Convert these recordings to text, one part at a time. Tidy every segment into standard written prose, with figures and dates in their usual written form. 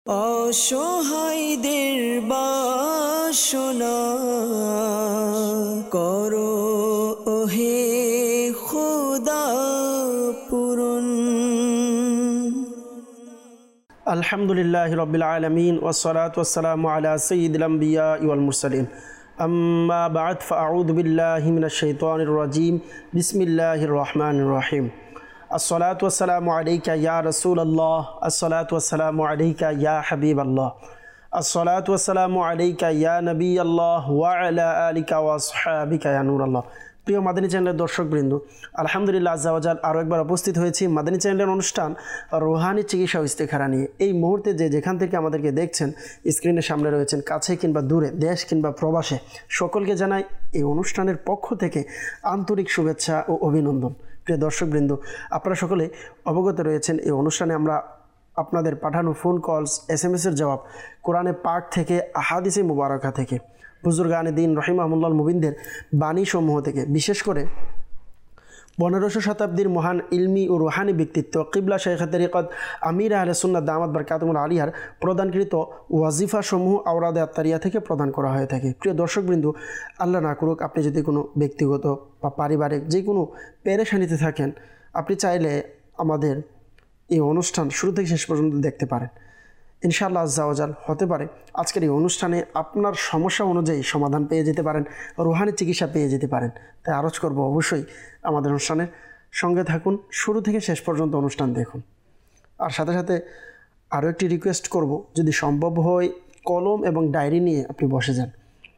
অসহায়দের বাসনা করো ওহে খোদা পূরণ। আলহামদুলিল্লাহি রাব্বিল আলামিন ওয়াসসালাতু ওয়াসসালামু আলা সাইয়্যিদিল আমবিয়া ওয়াল মুরসালিন আম্মা বা'দ ফাআউযু বিল্লাহি মিনাশ শাইতানির রাজীম বিসমিল্লাহির রহমানির রহিম। আসসালাতু ওয়াসসালামু আলাইকা ইয়া রাসূলুল্লাহ, আসসালাতু ওয়াসসালামু আলাইকা ইয়া হাবিবাল্লাহ, আসসালাতু ওয়াসসালামু আলাইকা ইয়া নবিয়াল্লাহ ওয়া আলা আলিকা ওয়া আসহাবিকা ইয়া নূরাল্লাহ। প্রিয় মাদানী চ্যানেলের দর্শকবৃন্দ, আলহামদুলিল্লাহ আজ্জা ওয়া জাল আরও একবার উপস্থিত হয়েছি মাদানী চ্যানেলের অনুষ্ঠান রুহানি চিকিৎসা ও ইস্তেখারা নিয়ে। এই মুহূর্তে যেখান থেকে আমাদেরকে দেখছেন, স্ক্রিনের সামনে রয়েছেন, কাছে কিংবা দূরে, দেশ কিংবা প্রবাসে, সকলকে জানাই এই অনুষ্ঠানের পক্ষ থেকে আন্তরিক শুভেচ্ছা ও অভিনন্দন। প্রিয় দর্শকবৃন্দ, আপনারা সকলে অবগত রয়েছেন এই অনুষ্ঠানে আমরা আপনাদের পাঠানো ফোন কলস, SMS-এর জবাব কোরআনে পাক থেকে, আহাদিসে মুবারাকা থেকে, বুজুর্গানে দিন রহিমাহুল্লাহ মুবিনদের বাণীসমূহ থেকে, বিশেষ করে 1500 শতাব্দীর মহান ইলমি ও রুহানি ব্যক্তিত্ব কিবলা শাইখ তরিকত আমির আহলে সুন্নাত দামাত বরকাতুল আলিয়ার প্রদানকৃত ওয়াজিফাসমূহ আওরাদে আত্তারিয়া থেকে প্রদান করা হয়ে থাকে। প্রিয় দর্শকবৃন্দ, আল্লাহ না করুক আপনি যদি কোনো ব্যক্তিগত বা পারিবারিক যে কোনো পেরেশানিতে থাকেন, আপনি চাইলে আমাদের এই অনুষ্ঠান শুরু থেকে শেষ পর্যন্ত দেখতে পারেন। ইনশাআল্লাহ আজ্জা ওয়া জাল হতে পারে আজকের এই অনুষ্ঠানে আপনার সমস্যা অনুযায়ী সমাধান পেয়ে যেতে পারেন, রুহানি চিকিৎসা পেয়ে যেতে পারেন। তাই আরজ করব অবশ্যই আমাদের অনুষ্ঠানের সঙ্গে থাকুন, শুরু থেকে শেষ পর্যন্ত অনুষ্ঠান দেখুন। আর সাথে সাথে আরও একটি রিকোয়েস্ট করব, যদি সম্ভব হয় কলম এবং ডায়েরি নিয়ে আপনি বসে যান।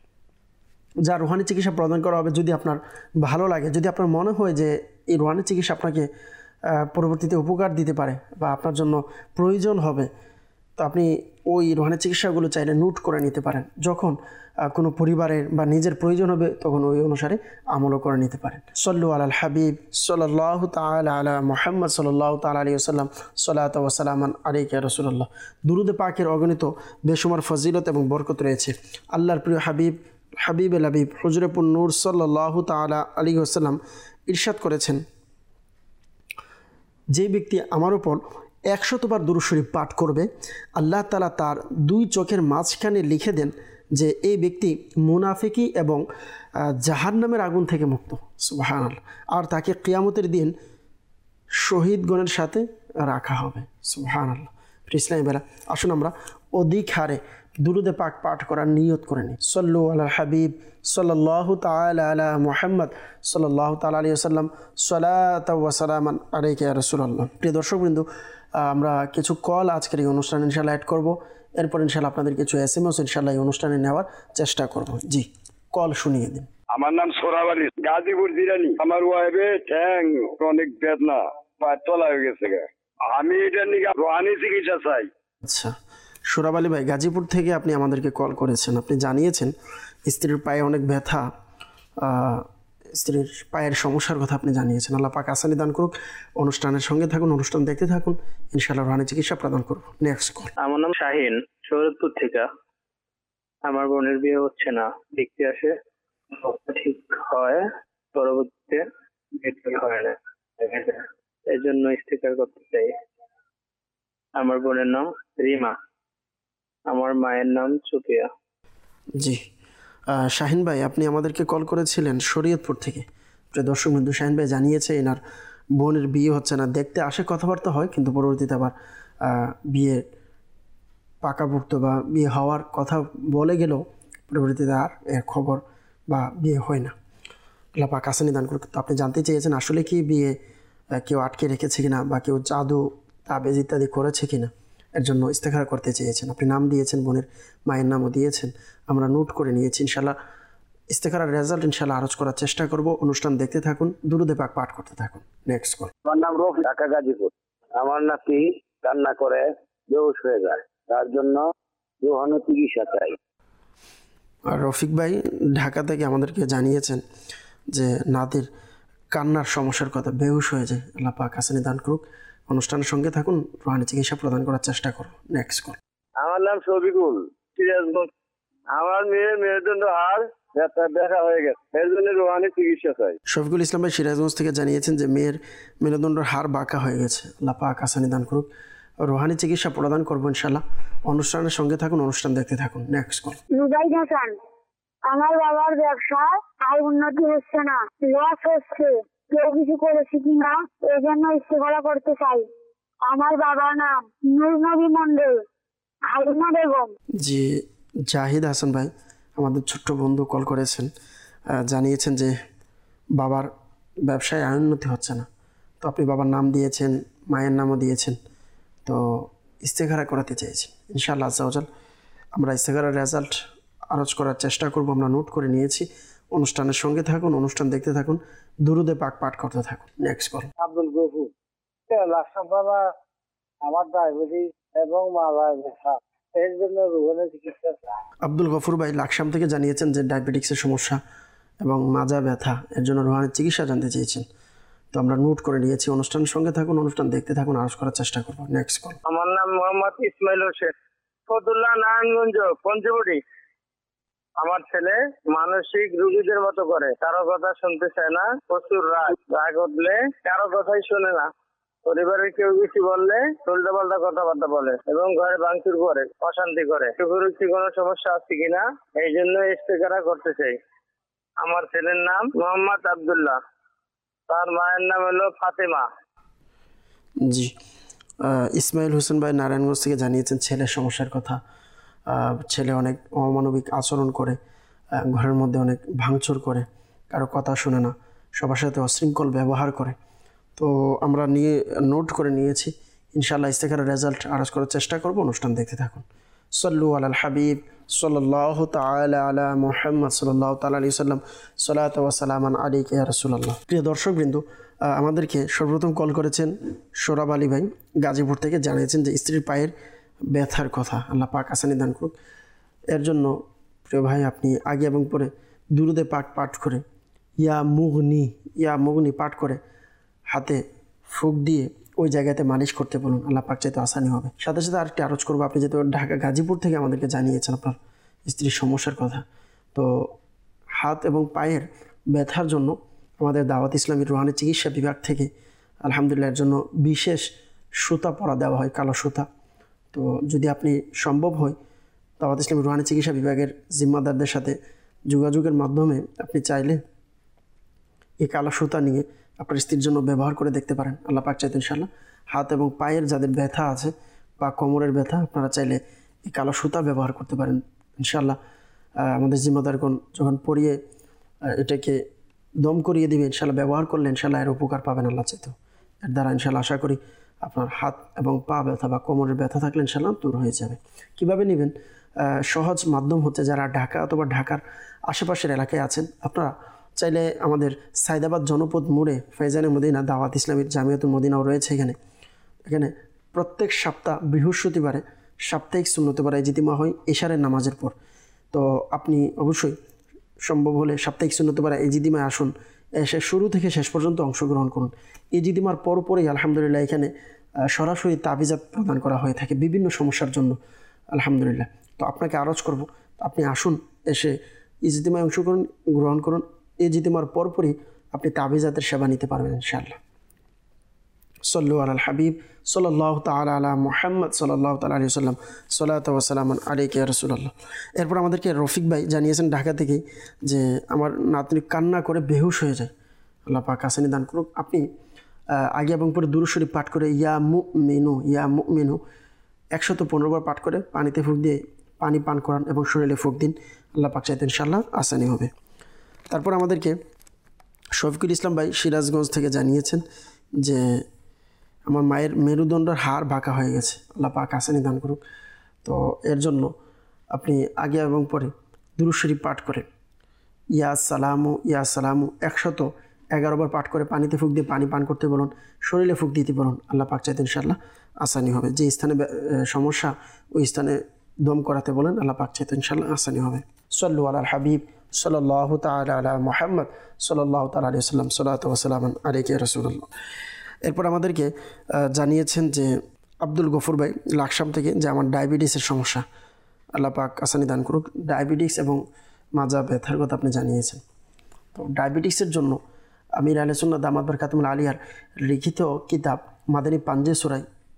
যা রুহানি চিকিৎসা প্রদান করা হবে, যদি আপনার ভালো লাগে, যদি আপনার মনে হয় যে এই রুহানি চিকিৎসা আপনাকে পরবর্তীতে উপকার দিতে পারে বা আপনার জন্য প্রয়োজন হবে, তো আপনি ওই রুহানি চিকিৎসাগুলো চাইলে নোট করে নিতে পারেন। যখন কোনো পরিবারের বা নিজের প্রয়োজন হবে তখন ওই অনুসারে আমলও করে নিতে পারেন। সল্লু আলাল হাবিব সাল্লাল্লাহু তাআলা আলা মুহাম্মদ সাল্লাল্লাহু তাআলা আলাইহি ওয়াসাল্লাম, সালাতু ওয়া সালামান আলাইকা ইয়া রাসূলুল্লাহ। দুরুদে পাকের অগণিত বেশুমার ফজিলত এবং বরকত রয়েছে। আল্লাহর প্রিয় হাবিব হাবিবুল হাবিব হুজুরে নূর সাল্লাল্লাহু তাআলা আলাইহি ওয়াসাল্লাম ইরশাদ করেছেন, যে ব্যক্তি আমার উপর 100 বার দুরূদ শরীফ পাঠ করবে, আল্লাহ তাআলা তার 2 চোখের মাঝখানে লিখে দেন যে এই ব্যক্তি মুনাফিকি এবং জাহান্নামের আগুন থেকে মুক্ত। সুবহানাল্লাহ। আর তাকে কিয়ামতের দিন শহীদগণের সাথে রাখা হবে। সুবহানাল্লাহ। ইসলামী বেলা, আসুন আমরা অধিক হারে দুরুদে পাক পাঠ করার নিয়ত করে নিই। সল্লু আলাল হাবিব সাল্লাল্লাহু তাআলা আলা মুহাম্মদ সাল্লাল্লাহু তাআলা আলাইহি ওয়াসাল্লাম, সালাতু ওয়া সালামান আলাইকা ইয়া রাসূলুল্লাহ। প্রিয় দর্শকবৃন্দ, আমরা কিছু কল আজকের এই অনুষ্ঠানে ইনশাআল্লাহ অ্যাড করব। এরপর ইনশাআল্লাহ আপনাদের কিছু SMS ইনশাআল্লাহ এই অনুষ্ঠানে নেওয়ার চেষ্টা করব। জি, কল শুনিয়ে দিন। আমার নাম সোরাবালি, গাজীপুর জিরানি। আমার ওয়াইফে ঠ্যাং অনেক বেদনা, পায়ের তলা হয়ে গেছে। আমি এটা নিয়ে রুহানি চিকিৎসা চাই। আচ্ছা, সোরাব আলী ভাই, গাজীপুর থেকে আপনি আমাদেরকে কল করেছেন। আপনি জানিয়েছেন স্ত্রীর পায়ে অনেক ব্যথা, স্ত্রীর পায়ের সমস্যার কথা আপনি জানিয়েছেন। আল্লাহ পাক আসানি দান করুক। অনুষ্ঠানের সঙ্গে থাকুন, অনুষ্ঠান দেখতে থাকুন, ইনশাআল্লাহ রুহানি চিকিৎসা প্রদান করব। Next call. আমার নাম শাহিন, শরৎপুর থেকে। আমার বোনের বিয়ে হচ্ছে না, দেখতে আসে, ঠিক হয়, পরবর্তীতে বিয়ে হয় না, এই জন্য ইস্তেখার করতে চাই। আমার বোনের নাম রিমা, আমার মায়ের নাম সুফিয়া। জি, শাহিন ভাই, আপনি আমাদেরকে কল করেছিলেন শরীয়তপুর থেকে। প্রিয় দর্শক বন্ধু, শাহিন ভাই জানিয়েছে এনার বোনের বিয়ে হচ্ছে না, দেখতে আসে, কথাবার্তা হয়, কিন্তু পরবর্তীতে আবার বিয়ে পাকাভুক্ত বা বিয়ে হওয়ার কথা বলে গেলেও পরবর্তীতে আর এর খবর বা বিয়ে হয় না। আল্লাহ পাক আসানি দান করুক। তো আপনি জানতে চেয়েছেন আসলে কি বিয়ে কেউ আটকে রেখেছে কিনা বা কেউ জাদু তাবিজ ইত্যাদি করেছে কিনা, এর জন্য ইস্তেখারা করতে চেয়েছেন। আপনি নাম দিয়েছেন, বোনের মায়ের নামও দিয়েছেন, আমরা নোট করে নিয়েছি। ইনশাআল্লাহ ইস্তেখারার রেজাল্ট ইনশাআল্লাহ আরজ করার চেষ্টা করব। অনুষ্ঠান দেখতে থাকুন, দুরুদে পাক পাঠ করতে থাকুন। Next call. আমার নাম রফি, ঢাকা গাজীপুর। আমার নাতি কান্না করে বেহুশ হয়ে যায়, তার জন্য রুহানি চিকিৎসা চাই। আর রফিক ভাই ঢাকা থেকে আমাদেরকে জানিয়েছেন যে নাতির কান্নার সমস্যার কথা, বেহুশ হয়ে যায়। আল্লাহ পাক আসানি দান করুক। অনুষ্ঠানের সঙ্গে থাকুন, রুহানি চিকিৎসা প্রদান করার চেষ্টা করুন। Next call. আমার নাম শফিকুল, সিরাজগঞ্জ। আমার মেয়ের মেরুদণ্ড হাড় দেখা হয়ে গেছে, এর জন্য রুহানি চিকিৎসা চাই। শফিকুল ইসলাম ভাই সিরাজগঞ্জ থেকে জানিয়েছেন যে মেয়ের মেরুদণ্ডের হাড় বাঁকা হয়ে গেছে। আল্লাহ পাক আসানি দান করুক। রুহানি চিকিৎসা প্রদান করবো ইনশাল্লাহ। অনুষ্ঠানের সঙ্গে থাকুন, অনুষ্ঠান দেখতে থাকুন। Next call. রুবাইদ হাসান, আমার বাবার ব্যবসা আর উন্নতি হচ্ছে না, লস হচ্ছে, কেউ কিছু করেছে কিনা এই জন্য ইস্তেফারা করতে চাই। আমার বাবার নাম নূর নবী মন্ডল, আলিমা বেগম। জি, জাহিদ হাসান ভাই আমাদের ছোট্ট বন্ধু কল করেছেন, জানিয়েছেন যে বাবার ব্যবসায় উন্নতি হচ্ছে না। তো আপনি বাবার নাম দিয়েছেন, মায়ের নামও দিয়েছেন, তো ইস্তেখারা করাতে চেয়েছেন। ইনশাআল্লাহ আজ্জাওয়াজাল আমরা ইস্তেখারার রেজাল্ট আরজ করার চেষ্টা করব। আমরা নোট করে নিয়েছি। অনুষ্ঠানের সঙ্গে থাকুন, অনুষ্ঠান দেখতে থাকুন, দুরুদে পাক পাঠ করতে থাকুন। Next call. আব্দুল গফুর, লাকসাম বাবা, আমার ডায়াবেটিস এবং মাথায় ব্যথা, এর জন্য রুহানি চিকিৎসা। আব্দুল গফুর ভাই লাকসাম থেকে জানিয়েছেন যে ডায়াবেটিক্সের সমস্যা এবং মাজা ব্যথা, এর জন্য রুহানি চিকিৎসা জানতে চেয়েছেন। তো আমরা নোট করে নিয়েছি। অনুষ্ঠানের সঙ্গে থাকুন, অনুষ্ঠান দেখতে থাকুন, আরজ করার চেষ্টা করব। Next call. আমার নাম মোহাম্মদ ইসমাইল হোসেন, ফতুল্লাহ, নারায়ণগঞ্জ, পঞ্চবটি। আমার ছেলে মানসিক রোগীদের মতো করে, কারো কথা শুনতে চায় না, প্রচুর রাগ উঠলে কারো কথাই শোনে না, পরিবারের কেউ কিছু বললে উল্টা পাল্টা কথাবার্তা বলে এবং ঘরে ভাঙচুর করে, অশান্তি করে। কি কোনো সমস্যা আছে কিনা এই জন্য ইস্তেখারা করতে চাই। আমার ছেলের নাম মোহাম্মদ আব্দুল্লাহ, তার মায়ের নাম হলো ফাতেমা। জি, ইসমাইল হোসেন ভাই নারায়ণগঞ্জ থেকে জানিয়েছেন ছেলের সমস্যার কথা। ছেলে অনেক অমানবিক আচরণ করে, ঘরের মধ্যে অনেক ভাঙচুর করে, কারো কথা শুনে না, সবার সাথে অশৃঙ্খল ব্যবহার করে। তো আমরা নোট করে নিয়েছি। ইনশাআল্লাহ ইস্তেখারার রেজাল্ট আরজ করার চেষ্টা করব। অনুষ্ঠান দেখতে থাকুন। সল্লু আলাল হাবিব সাল্লাল্লাহু তাআলা আলা মুহাম্মদ সাল্লাল্লাহু তাআলা আলাইহি ওয়াসাল্লাম, সালাতু ওয়া সালামান আলাইকা ইয়া রাসূলুল্লাহ। প্রিয় দর্শকবৃন্দ, আমাদেরকে সর্বপ্রথম কল করেছেন সোরাব আলী ভাই, গাজীপুর থেকে, জানিয়েছেন যে স্ত্রীর পায়ের ব্যথার কথা, আল্লাহ পাক আসানি দান করুক। এর জন্য প্রিয় ভাই আপনি আগে এবং পরে দুরুদে পাক পাঠ করে ইয়া মুগনি পাঠ করে হাতে ফুক দিয়ে ওই জায়গাতে মালিশ করতে বলুন, আল্লাহ পাক চাইতে আসানি হবে। সাথে সাথে আরেকটি আরজ করবো, আপনি যেহেতু ঢাকা গাজীপুর থেকে আমাদেরকে জানিয়েছেন আপনার স্ত্রীর সমস্যার কথা, তো হাত এবং পায়ের ব্যথার জন্য আমাদের দাওয়াত ইসলামী রুহানি চিকিৎসা বিভাগ থেকে আলহামদুলিল্লাহ এর জন্য বিশেষ সুতা পরা দেওয়া হয়, কালো সুতা। তো যদি আপনি সম্ভব হয় দাওয়াত ইসলামী রুহানি চিকিৎসা বিভাগের জিম্মাদারদের সাথে যোগাযোগের মাধ্যমে আপনি চাইলে এই কালো সুতা নিয়ে আপনার স্ত্রীর জন্য ব্যবহার করে দেখতে পারেন, আল্লাহ পাক চাইতে ইনশাআল্লাহ হাত এবং পায়ের যাদের ব্যথা আছে বা কোমরের ব্যথা, আপনারা চাইলে এই কালো সুতা ব্যবহার করতে পারেন ইনশাআল্লাহ। আমাদের জিম্মাদারগণ যখন পরিয়ে এটাকে দম করিয়ে দিবে, ইনশাআল্লাহ ব্যবহার করলে ইনশাআল্লাহ এর উপকার পাবেন আল্লাহ চাইতেও। এর দ্বারা ইনশাআল্লাহ আশা করি আপনার হাত এবং পা ব্যথা বা কোমরের ব্যথা থাকলে ইনশাআল্লাহ দূর হয়ে যাবে। কীভাবে নেবেন? সহজ মাধ্যম হচ্ছে, যারা ঢাকা অথবা ঢাকার আশেপাশের এলাকায় আছেন, আপনারা চাইলে আমাদের সাইদাবাদ জনপদ মোড়ে ফৈজানে মদিনা দাওয়াত ইসলামীর জামিয়াতুল মদিনাও রয়েছে। এখানে প্রত্যেক সপ্তাহ বৃহস্পতিবারে সাপ্তাহিক সুন্নতে পারে ইজতিমা হয় এশারের নামাজের পর। তো আপনি অবশ্যই সম্ভব হলে সাপ্তাহিক সুন্নতে পারে ইজতিমায় আসুন, এসে শুরু থেকে শেষ পর্যন্ত অংশগ্রহণ করুন। ইজতিমার পরপরই আলহামদুলিল্লাহ এখানে সরাসরি তাবিজাত প্রদান করা হয়ে থাকে বিভিন্ন সমস্যার জন্য আলহামদুলিল্লাহ। তো আপনাকে আরজ করব, আপনি আসুন, এসে ইজতিমায় গ্রহণ করুন। ইজতিমার পরপরই আপনি তাবিজাতের সেবা নিতে পারবেন ইনশাআল্লাহ। সল্লু আলাল হাবিব সাল্লাল্লাহু তাআলা আলা মুহাম্মদ সাল্লাল্লাহু তাআলা আলাইহি ওয়াসাল্লাম, সালাতু ওয়া সালামান আলাইকা ইয়া রাসূলুল্লাহ। এরপর আমাদেরকে রফিক ভাই জানিয়েছেন ঢাকা থেকে যে আমার নাতনি কান্না করে বেহুশ হয়ে যায়, আল্লাহ পাক আসানি দান করুক। আপনি আগে এবং পরে দুরূদ শরীফ পাঠ করে ইয়া মুমিনু 115 বার পাঠ করে পানিতে ফুঁক দিয়ে পানি পান করান এবং শরীরে ফুঁক দিন, আল্লাহ পাক চাইতে ইনশাআল্লাহ আসানি হবে। তারপর আমাদেরকে শফিকুল ইসলাম ভাই সিরাজগঞ্জ থেকে জানিয়েছেন যে আমার মায়ের মেরুদণ্ডের হাড় বাঁকা হয়ে গেছে, আল্লাহ পাক আসানি দান করুক। তো এর জন্য আপনি আগে এবং পরে দুরূদ শরীফ পাঠ করে ইয়া সালামু 111 বার পাঠ করে পানিতে ফুঁক দিয়ে পানি পান করতে বলুন, শরীরে ফুঁক দিতে বলুন, আল্লাহ পাক চাইতে ইনশাআল্লাহ আসানি হবে। যে স্থানে সমস্যা ওই স্থানে দম করাতে বলেন, আল্লাহ পাক চাইতে ইনশাআল্লাহ আসানি হবে। সল্লু আলাল হাবিব সাল্লাল্লাহু তাআলা আলা মুহাম্মদ সাল্লাল্লাহু তাআলা আলাইহি ওয়াসাল্লাম, সালাতু ওয়া সালামান আলাইকা ইয়া রাসূলুল্লাহ। এরপর আমাদেরকে জানিয়েছেন যে আব্দুল গফুর ভাই লাকসাম থেকে যে আমার ডায়াবেটিসের সমস্যা, আল্লাহ পাক আসানি দান করুক। ডায়াবেটিস এবং মাজা ব্যথার কথা আপনি জানিয়েছেন। তো ডায়াবেটিসের জন্য আমির আহলে সুন্নাত দামাত বরকাতুহুল আলিয়ার লিখিত কিতাব মাদানী পাঞ্জে সূরায়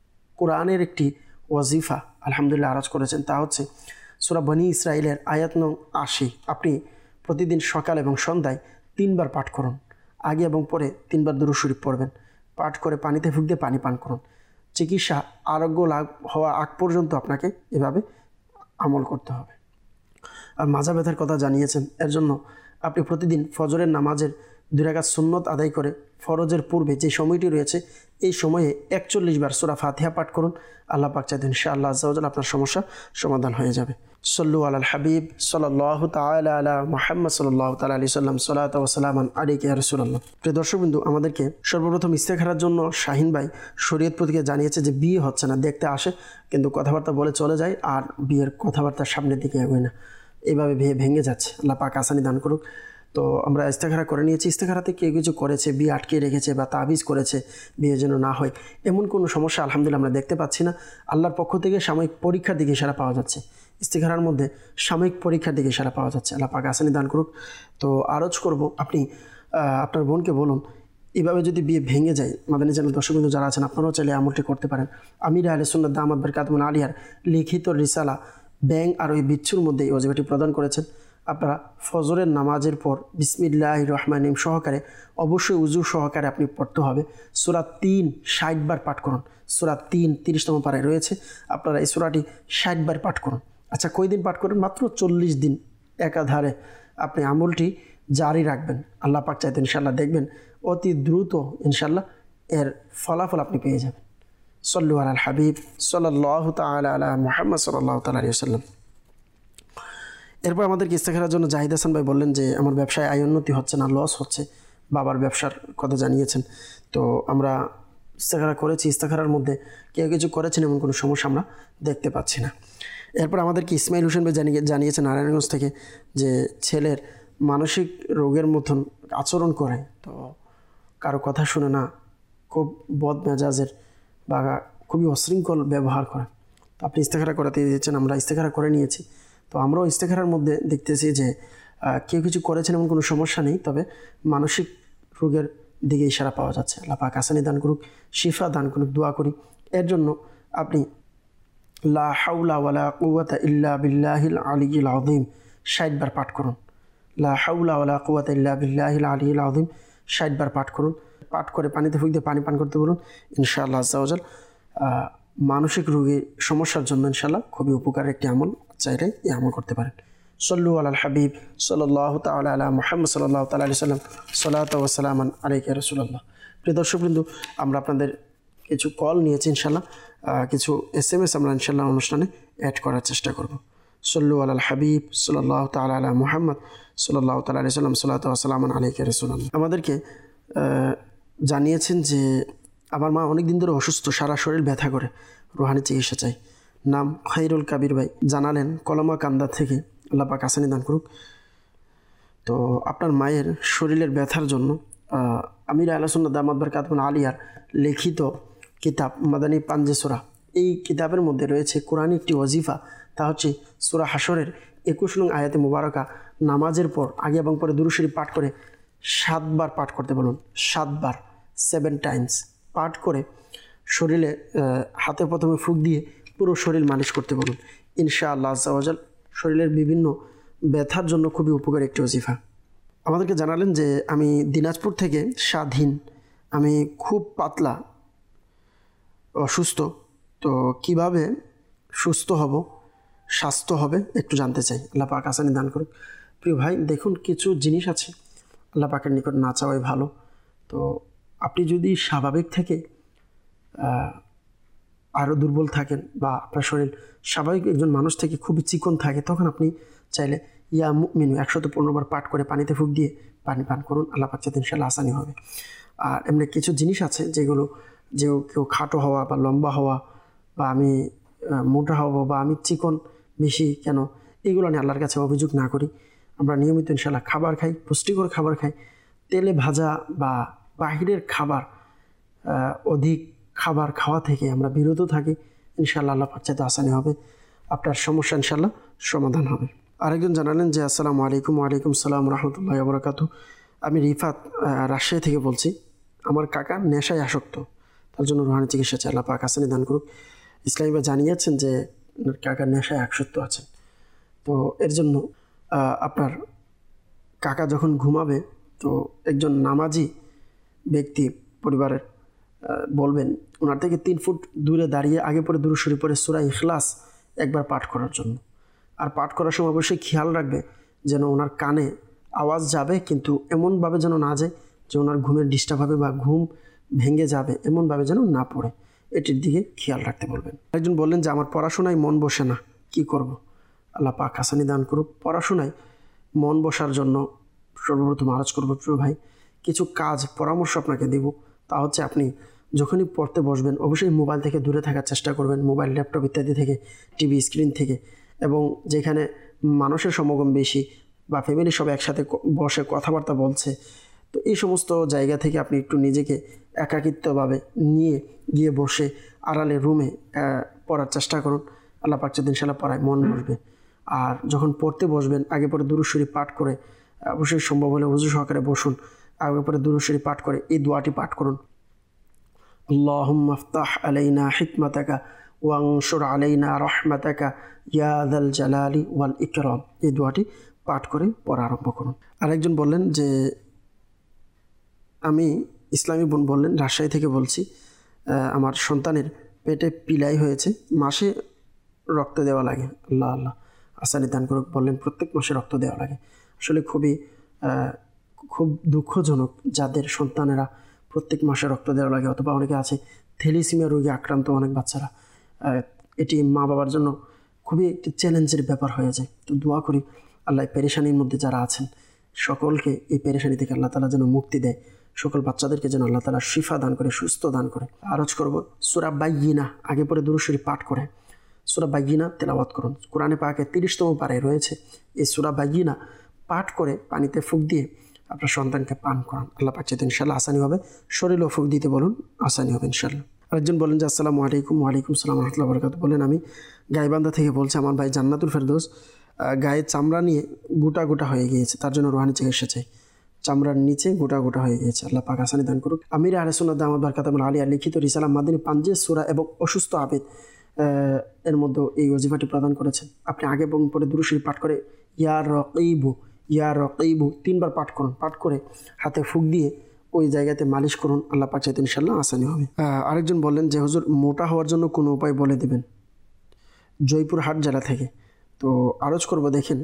কোরআনের একটি ওয়াজিফা আলহামদুলিল্লাহ আরজ করেছেন, তা হচ্ছে সূরা বনী ইসরাইলের আয়াত নং 80 আপনি প্রতিদিন সকাল এবং সন্ধ্যায় 3 বার পাঠ করুন। আগে এবং পরে 3 বার দুরূদ শরীফ পড়বেন। পাঠ করে পানিতে ফুঁক দিয়ে পানি পান করুন। চিকিৎসা আরোগ্য লাভ হওয়া আগ পর্যন্ত আপনাকে এভাবে আমল করতে হবে। আর মাজা ব্যথার কথা জানিয়েছেন, এর জন্য আপনি প্রতিদিন ফজরের নামাজের 2 রাকাত সুন্নত আদায় করে ফরজের পূর্বে যে সময়টি রয়েছে এই সময়ে 41 বার সূরা ফাতিহা পাঠ করুন। আল্লাহ পাক চাইতেন ইনশাআল্লাহ আজ্জা ওয়া জাল্লা আপনার সমস্যা সমাধান হয়ে যাবে। সল্লু আলাল হাবিব সাল্লাল্লাহু তাআলা আলা মুহাম্মদ সাল্লাল্লাহু তাআলা আলাইহি সাল্লাম সালাতু ওয়া সালামান আলাইকা ইয়া রাসূলুল্লাহ। প্রিয় দর্শকবৃন্দু, আমাদেরকে সর্বপ্রথম ইস্তেখারার জন্য শাহিন ভাই শরীয়তপুর থেকে জানিয়েছে যে বিয়ে হচ্ছে না, দেখতে আসে কিন্তু কথাবার্তা বলে চলে যায় আর বিয়ের কথাবার্তা সামনের দিকে এগোয় না, এইভাবে বিয়ে ভেঙে যাচ্ছে। আল্লাহ পাক আসানি দান করুক। তো আমরা ইস্তেখারা করে নিয়েছি। ইস্তেখারাতে কেউ কিছু করেছে, বিয়ে আটকে রেখেছে বা তাবিজ করেছে বিয়ে যেন না হয়, এমন কোনো সমস্যা আলহামদুলিল্লাহ আমরা দেখতে পাচ্ছি না। আল্লাহর পক্ষ থেকে সাময়িক পরীক্ষার দিকে ইশারা পাওয়া যাচ্ছে। ইস্তেখারার মধ্যে সাময়িক পরীক্ষার দিকে ইশারা পাওয়া যাচ্ছে। আল্লাহ পাক আসানি দান করুক। তো আরজ করব, আপনি আপনার বোনকে বলুন এভাবে যদি বিয়ে ভেঙে যায়, মাদানী চ্যানেল দর্শকবৃন্দ যারা আছেন আপনারাও চাইলে আমলটি করতে পারেন। আমির আহলে সুন্নাত দামাত বারকাতুহুম আলিয়ার লিখিত রিসালা ব্যাং আর ওই বিচ্ছুর মধ্যে এই ওয়াজিফাটি প্রদান করেছেন। আপনারা ফজরের নামাজের পর বিসমিল্লাহির রহমানির রহিম সহকারে অবশ্যই উজু সহকারে আপনি পড়তে হবে। সূরা 3 60 বার পাঠ করুন। সূরা 3 30তম পারায় রয়েছে, আপনারা এই সূরাটি 60 বার পাঠ করুন। আচ্ছা, কয়দিন পাঠ করেন? মাত্র 40 দিন একাধারে আপনি আমলটি জারি রাখবেন। আল্লাহ পাক চাইতে ইনশাআল্লাহ দেখবেন অতি দ্রুত ইনশাআল্লাহ এর ফলাফল আপনি পেয়ে যাবেন। সল্লু আলাল হাবিব সাল্লাল্লাহু তাআলা আলা মুহাম্মদ সাল্লাল্লাহু তাআলা আলাইহি ওয়াসাল্লাম। এরপর আমাদেরকে ইস্তেখারার জন্য জাহিদ হাসান ভাই বললেন যে আমার ব্যবসায় আয় উন্নতি হচ্ছে না, লস হচ্ছে, বাবার ব্যবসার কথা জানিয়েছেন। তো আমরা ইস্তেখারা করেছি, ইস্তেখারার মধ্যে কেউ কিছু করেছেন এমন কোনো সমস্যা আমরা দেখতে পাচ্ছি না। এরপর আমাদেরকে ইসমাইল হোসেন ভাই জানিয়েছেন নারায়ণগঞ্জ থেকে যে ছেলের মানসিক রোগের মতন আচরণ করে, তো কারো কথা শুনে না, খুব বদ মেজাজের বা খুবই অশৃঙ্খল ব্যবহার করে। তো আপনি ইস্তেখারা করাতে দিয়েছেন, আমরা ইস্তেখারা করে নিয়েছি। তো আমরাও ইস্তেখারার মধ্যে দেখতেছি যে কেউ কিছু করেছেন এমন কোনো সমস্যা নেই, তবে মানসিক রোগের দিকে ইশারা পাওয়া যাচ্ছে। আল্লাহ পাক আসানি দান করুক, শিফা দান করুক, দোয়া করি। এর জন্য আপনি লা হাওলা ওয়ালা কুওয়াতা ইল্লা বিল্লাহিল আলিয়্যিল আযীম 60 বার পাঠ করুন। লা হাওলা ওয়ালা কুওয়াতা ইল্লা বিল্লাহিল আলিয়্যিল আযীম 60 বার পাঠ করুন। পাঠ করে পানিতে ফুঁক দিয়ে পানি পান করতে বলুন। ইনশাআল্লাহ আজ্জা ওয়া জাল মানসিক রোগীর সমস্যার জন্য ইনশাআল্লাহ খুবই উপকারের একটি আমল, চাইলে এই আমল করতে পারেন। সল্লু আলাল হাবিব সাল্লাল্লাহু তাআলা আলা মুহাম্মদ সাল্লাল্লাহু তাআলা আলাইহি সাল্লাম সালাতু ওয়া সালামান আলাইকা ইয়া রাসূলুল্লাহ। প্রিয় দর্শকবৃন্দ, আমরা আপনাদের কিছু কল নিয়েছি, ইনশাআল্লাহ কিছু SMS আমরা ইনশাআল্লাহ অনুষ্ঠানে অ্যাড করার চেষ্টা করব। সল্লু আলাল হাবিব সাল্লাল্লাহু তাআলা আলা মুহাম্মদ সাল্লাল্লাহু তাআলা আলাইহি সাল্লাম সালাতু ওয়া সালামান আলাইকা ইয়া রাসূলুল্লাহ। আমাদেরকে জানিয়েছেন যে আমার মা অনেক দিন ধরে অসুস্থ, সারা শরীর ব্যথা করে, রুহানি চিকিৎসা চাই। নাম খায়রুল কাবির ভাই, জানালেন কলমা কান্দা থেকে। আল্লাহ পাক আসানি দান করুক। তো আপনার মায়ের শরীরের ব্যথার জন্য আমির আহলে সুন্নাত দামাত বারকাতুহুম আলিয়ার লিখিত কিতাব মাদানী পাঞ্জে সূরা, এই কিতাবের মধ্যে রয়েছে কোরআনি একটি ওয়াজিফা, তা হচ্ছে সূরা হাশরের 21 নং আয়াতে মুবারকা নামাজের পর আগে এবং পরে দুরূদ শরীফ পাঠ করে 7 বার পাঠ করতে বলুন। 7 বার 7 টাইমস পাঠ করে শরীরে হাতে প্রথমে ফুঁক দিয়ে পুরো শরীর মালিশ করতে বলুন। ইনশাআল্লাহ আজ্জা ওয়া জাল শরীরের বিভিন্ন ব্যথার জন্য খুবই উপকারী একটি ওয়াজিফা। আমাদেরকে জানালেন যে আমি দিনাজপুর থেকে স্বাধীন, আমি খুব পাতলা, অসুস্থ, তো কিভাবে সুস্থ হব, স্বাস্থ্য হবে একটু জানতে চাই। আল্লাহ পাক আসানি দান করুক। প্রিয় ভাই, দেখুন কিছু জিনিস আছে আল্লাহ পাকের নিকট না চাওয়াই ভালো। তো আপনি যদি স্বাভাবিক থেকে আরও দুর্বল থাকেন বা আপনার শরীর স্বাভাবিক একজন মানুষ থেকে খুবই চিকন থাকে, তখন আপনি চাইলে ইয়া মুমিনু 115 বার পাঠ করে পানিতে ফুঁক দিয়ে পানি পান করুন। আল্লাহ পাক চাইতে ইনশাআল্লাহ আসানি হবে। আর এমনি কিছু জিনিস আছে যেগুলো কেউ খাটো হওয়া বা লম্বা হওয়া বা আমি মোটা হব বা আমি চিকন বেশি কেন, এগুলো নিয়ে আল্লাহর কাছে অভিযোগ না করি। আমরা নিয়মিত ইনশাআল্লাহ খাবার খাই, পুষ্টিকর খাবার খাই, তেলে ভাজা বা বাহিরের খাবার অধিক খাবার খাওয়া থেকে আমরা বিরত থাকি। ইনশাআল্লাহ আল্লাহ পাক চাইতে আসানি হবে, আপনার সমস্যা ইনশাআল্লাহ সমাধান হবে। আরেকজন জানালেন যে আসসালামু আলাইকুম। ওয়ালাইকুম সালাম রাহমাতুল্লাহি ওয়া বারাকাতুহু। আমি রিফাত রাজশাহী থেকে বলছি। আমার কাকা নেশায় আসক্ত, তার জন্য রুহানি চিকিৎসা চাই। আল্লাহ পাক আসানি দান করুক। ইসলামীরা জানিয়েছেন যে ওনার কাকার নেশায় আসক্ত আছেন। তো এর জন্য আপনার কাকা যখন ঘুমাবে তো একজন নামাজি ব্যক্তি পরিবারের বলবেন ওনার থেকে 3 ফুট দূরে দাঁড়িয়ে আগে পরে দুরূদ শরীফ পড়ে সূরা ইখলাস একবার পাঠ করার জন্য। আর পাঠ করার সময় অবশ্যই খেয়াল রাখবে যেন ওনার কানে আওয়াজ যাবে, কিন্তু এমনভাবে যেন না যায় যে ওনার ঘুমের ডিস্টার্ব হবে বা ঘুম ভেঙে যাবে, এমনভাবে যেন না পড়ে, এটির দিকে খেয়াল রাখতে বলবেন। একজন বললেন যে আমার পড়াশোনায় মন বসে না, কি করব? আল্লাহ পাক হাসানি দান করুক। পড়াশোনায় মন বসার জন্য সর্বপ্রথম আরজ করবো প্রিয় ভাই, কিছু কাজ পরামর্শ আপনাকে দেব। তা হচ্ছে আপনি যখনই পড়তে বসবেন অবশ্যই মোবাইল থেকে দূরে থাকার চেষ্টা করবেন, মোবাইল, ল্যাপটপ ইত্যাদি থেকে, টিভি স্ক্রিন থেকে, এবং যেখানে মানুষের সমাগম বেশি বা ফ্যামিলি সব একসাথে বসে কথাবার্তা বলছে, তো এই সমস্ত জায়গা থেকে আপনি একটু নিজেকে একাকিত্বভাবে নিয়ে গিয়ে বসে আড়ালে রুমে পড়ার চেষ্টা করুন। আল্লাহ পাক যদি ইনশাআল্লাহ পড়ায় মন বসবে। আর যখন পড়তে বসবেন আগে পরে দুরূদ শরীফ পাঠ করে, অবশ্যই সম্ভব হলে ওযু সহকারে বসুন, আগে পরে দুরূদ শরীফ পাঠ করে এই দোয়াটি পাঠ করুন, আল্লাহুম্মা আফতাহ আলাইনা হিকমাতাকা ওয়ানশুর আলাইনা রাহমাতাকা ইয়া যাল জালালি ওয়াল ইকরাম, এই দোয়াটি পাঠ করে পড়া আরম্ভ করুন। আরেকজন বললেন যে আমি, ইসলামী বোন বললেন রাজশাহী থেকে বলছি, আমার সন্তানের পেটে পিলাই হয়েছে, মাসে রক্ত দেওয়া লাগে। আল্লাহ আল্লাহ আসানি দান করুক। বললেন প্রত্যেক মাসে রক্ত দেওয়া লাগে। আসলে খুব দুঃখজনক যাদের সন্তানেরা প্রত্যেক মাসে রক্ত দেওয়া লাগে, অথবা অনেকে আছে থ্যালাসেমিয়া রোগে আক্রান্ত অনেক বাচ্চারা, এটি মা বাবার জন্য খুবই একটি চ্যালেঞ্জের ব্যাপার হয়ে যায়। তো দোয়া করি আল্লাহ পেরেশানির মধ্যে যারা আছেন সকলকে এই পেরেশানি থেকে আল্লাহ তাআলা যেন মুক্তি দেয়, সকল বাচ্চাদেরকে যেন আল্লাহ তাআলা শিফা দান করে, সুস্থ দান করে। আরজ করব সূরা বাইয়িনা আগে পরে দুরূদ শরীফ পাঠ করে সূরা বাইয়িনা তেলাওয়াত করুন। কোরআনে পাকে 30তম পারায় রয়েছে। এই সূরা বাইয়িনা পাঠ করে পানিতে ফুঁক দিয়ে আপনার সন্তানকে পান করান। আল্লাহ পাক চাইতে ইনশাআল্লাহ আসানি হবে। শরীরেও ফুঁক দিতে বলুন, আসানি হবে ইনশাআল্লাহ। আরেকজন বলেন যে আসসালামু আলাইকুম। ওয়ালাইকুম সালাম ওয়া রাহমাতুল্লাহি ওয়া বারাকাতুহু। বলেন আমি গাইবান্ধা থেকে বলছি, আমার ভাই জান্নাতুল ফেরদৌস গায়ে চামড়া নিয়ে গোটা গোটা হয়ে গিয়েছে, তার জন্য রুহানি চিকিৎসা চাই। চামড়ার নিচে গোটা গোটা হয়ে গিয়েছে, আল্লাহ পাক আসানি দান করুক। আমির আহলে সুন্নাত দামাত বারকাতুহুল আলিয়া লিখিত রিসালা মাদানী পাঞ্জে সূরা এবং অসুস্থ আবেদ এর মধ্যে এই ওজিফাটি প্রদান করেছেন। আপনি আগে এবং পরে দুরূদ শরীফ পাঠ করে ইয়া রকিবু ইয়া রকিবু 3 বার পাঠ করুন। পাঠ করে হাতে ফুঁক দিয়ে ওই জায়গাতে মালিশ করুন, আল্লাহ পাক চাইতে ইনশাআল্লাহ আসানি হবে। আরেকজন বললেন যে হুজুর মোটা হওয়ার জন্য কোনো উপায় বলে দেবেন, জয়পুরহাট জেলা থেকে। তো আরজ করব, দেখেন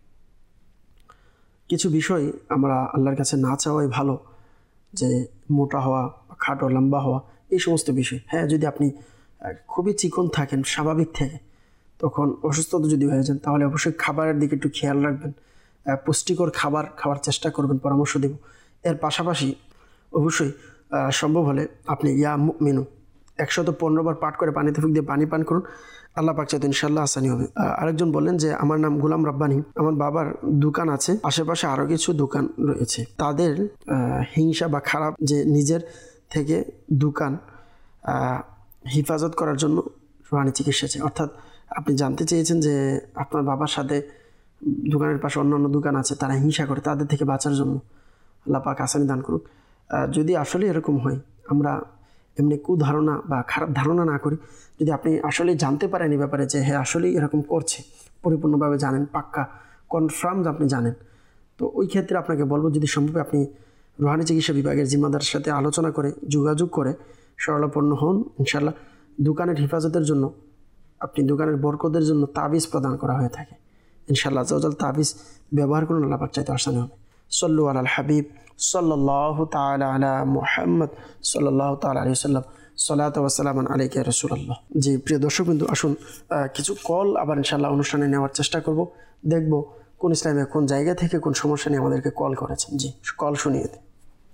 কিছু বিষয় আমরা আল্লাহর কাছে না চাওয়াই ভালো, যে মোটা হওয়া, খাটো, লম্বা হওয়া, এই সমস্ত বিষয়। হ্যাঁ, যদি আপনি খুবই চিকন থাকেন স্বাভাবিক থেকে, তখন অসুস্থতা যদি হয়ে যান তাহলে অবশ্যই খাবারের দিকে একটু খেয়াল রাখবেন, পুষ্টিকর খাবার খাওয়ার চেষ্টা করবেন, পরামর্শ দেব। এর পাশাপাশি অবশ্যই সম্ভব হলে আপনি ইয়া মুমিনু 115 বার পাঠ করে পানিতে ফুঁক দিয়ে পানি পান করুন, আল্লাহ পাক চাইতে ইনশাআল্লাহ আসানি হবে। আরেকজন বললেন যে আমার নাম গোলাম রাব্বানি, আমার বাবার দোকান আছে, আশেপাশে আরও কিছু দোকান রয়েছে, তাদের হিংসা বা খারাপ যে নিজের থেকে দোকান হিফাজত করার জন্য রুহানি চিকিৎসা চাই। অর্থাৎ আপনি জানতে চেয়েছেন যে আপনার বাবার সাথে দোকানের পাশে অন্যান্য দোকান আছে, তারা হিংসা করে, তাদের থেকে বাঁচার জন্য আল্লাহ পাক আসানি দান করুক। যদি আসলে এরকম হয়, আমরা এমনি কুধারণা বা খারাপ ধারণা না করি, যদি আপনি আসলে জানতে পারেন এই ব্যাপারে যে হ্যাঁ আসলেই এরকম করছে, পরিপূর্ণভাবে জানেন, পাক্কা কনফার্ম আপনি জানেন, তো ওই ক্ষেত্রে আপনাকে বলবো যদি সম্ভব আপনি রুহানি চিকিৎসা বিভাগের জিম্মাদারের সাথে আলোচনা করে যোগাযোগ করে শরণাপন্ন হন। ইনশাআল্লাহ দোকানের হেফাজতের জন্য, আপনি দোকানের বরকতের জন্য তাবিজ প্রদান করা হয়ে থাকে। ইনশাআল্লাহ আযাওয়াজাল তাবিজ ব্যবহার করুন, আল্লাহ পাক চাইতে আসানি হবে। সল্লু আলাল হাবিব সাল্লাল্লাহু তাআলা আলা মুহাম্মদ সাল্লাল্লাহু তাআলা আলাইহি ওয়াসাল্লাম, সালাতু ওয়া সালামুন আলাইকা ইয়া রাসূলুল্লাহ। জি প্রিয় দর্শকবৃন্দ, আসুন কিছু কল আবার ইনশাআল্লাহ অনুষ্ঠানে নেওয়ার চেষ্টা করব, দেখব কোন ইসলামে কোন জায়গা থেকে কোন সমস্যা নিয়ে আমাদেরকে কল করেছেন। জি কল শুনিয়ে দিন।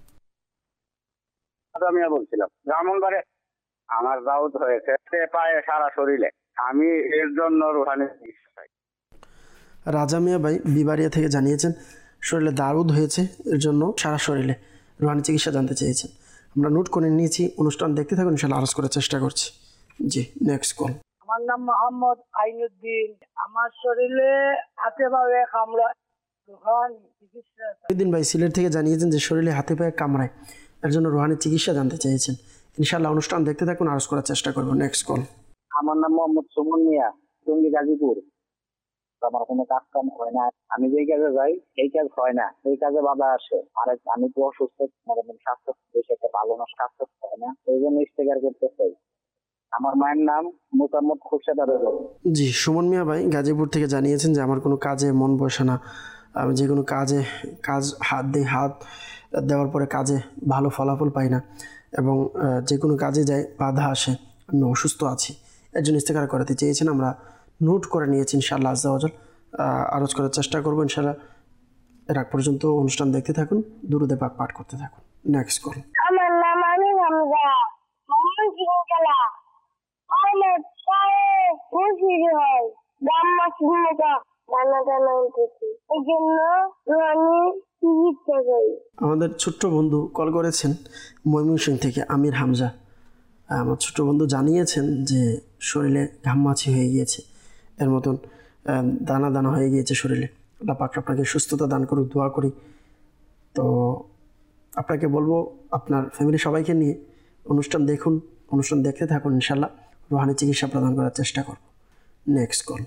আমি বলছিলাম ব্রাহ্মণবাড়ে আমার দাউদ হয়েছে পায়ে সারা শরীরে, আমি এর জন্য রুহানি চিকিৎসা চাই। রাজা মিয়া ভাই বিবারিয়া থেকে জানিয়েছেন শরীরে দাউদ হয়েছে, এর জন্য সারা শরীরে রুহানি চিকিৎসা জানতে চেয়েছেন। আমরা নোট করে নিয়েছি, অনুষ্ঠান দেখতে থাকুন, ইনশাআল্লাহ আরজ করার চেষ্টা করছি। জি নেক্সট কল। আমার নাম মোহাম্মদ আইনুদ্দিন, আমার শরীরে হাতে পায়ে কামড়ায়, রুহানি চিকিৎসা। দিন ভাই সিলেট থেকে জানিয়েছেন যে শরীরে হাতে পায়ে কামড়ায়, এর জন্য রুহানি চিকিৎসা জানতে চেয়েছেন। ইনশাআল্লাহ অনুষ্ঠান দেখতে থাকুন, আরজ করার চেষ্টা করব। Next call. আমার নাম মোহাম্মদ সুমন মিয়া, টঙ্গী গাজীপুর। আমার কোনো কাজ কাম হয় না, আমি যেই কাজে যাই এই কাজ হয় না, এই কাজে বাধা আসে। আর আমি তো অসুস্থ, স্বাস্থ্য বেশি একটা ভালো না, স্বাস্থ্য হয় না, এই জন্য ইস্তেকার করতে চাই। আমার মায়ের নাম মোসাম্মদ খুরশেদা বেগম। জি, সুমন মিয়া ভাই গাজীপুর থেকে জানিয়েছেন যে আমার কোনো কাজে মন বসে না, আমি যে কোনো কাজ হাত দিই, হাত দেওয়ার পরে কাজে ভালো ফলাফল পাই না, এবং যে কোনো কাজে যাই বাধা আসে, আমি অসুস্থ আছি, এর জন্য ইস্তেখারা করাতে চেয়েছেন। আমরা নোট করে নিয়েছি, ইনশাআল্লাহ আজ্জা ওয়াজাল আরজ করার চেষ্টা করবো ইনশাআল্লাহ। এর আগ পর্যন্ত অনুষ্ঠান দেখতে থাকুন, দুরুদে পাক পাঠ করতে থাকুন। Next call. আমার নাম আমির হামজা, খেলা আমার পায়ে খুশি হয়, গাম্মা সিংহটা দানা দানা উঠেছে, এই জন্য আমি চিকিৎসা করি। আমাদের ছোট্ট বন্ধু কল করেছেন ময়মনসিংহ থেকে, আমির হামজা। আমার ছোট্ট বন্ধু জানিয়েছেন যে শরীরে ঘামমাছি হয়ে গিয়েছে, এর মতন দানা দানা হয়ে গিয়েছে শরীরে। আল্লাহ পাক আপনাকে সুস্থতা দান করুক, দোয়া করি। তো আপনাকে বলবো আপনার ফ্যামিলি সবাইকে নিয়ে অনুষ্ঠান দেখুন, অনুষ্ঠান দেখতে থাকুন, ইনশাল্লাহ রুহানি চিকিৎসা প্রদান করার চেষ্টা করব। Next call.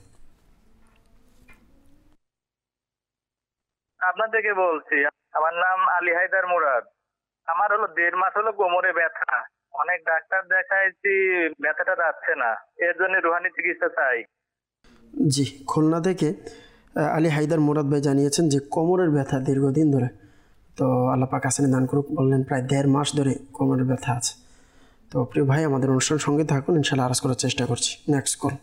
আপনার থেকে বলছি, আমার নাম আলী হায়দার মুরাদ। আমার হলো 1.5 মাস হলো কোমরে ব্যথা, অনেক ডাক্তার দেখাইছি, ব্যথাটা যাচ্ছে না, এর জন্য রুহানি চিকিৎসা চাই। জি, খুলনা থেকে আলী হায়দার মুরাদ ভাই জানিয়েছেন যে কোমরের ব্যথা দীর্ঘদিন ধরে। তো আল্লাহ পাক হাসানি দান করুক, বললেন প্রায় 1.5 মাস ধরে কোমরের ব্যথা আছে। তো প্রিয় ভাই, আমাদের অনুষ্ঠান সঙ্গে থাকুন, ইনশাআল্লাহ আরজ করার চেষ্টা করছি। Next call.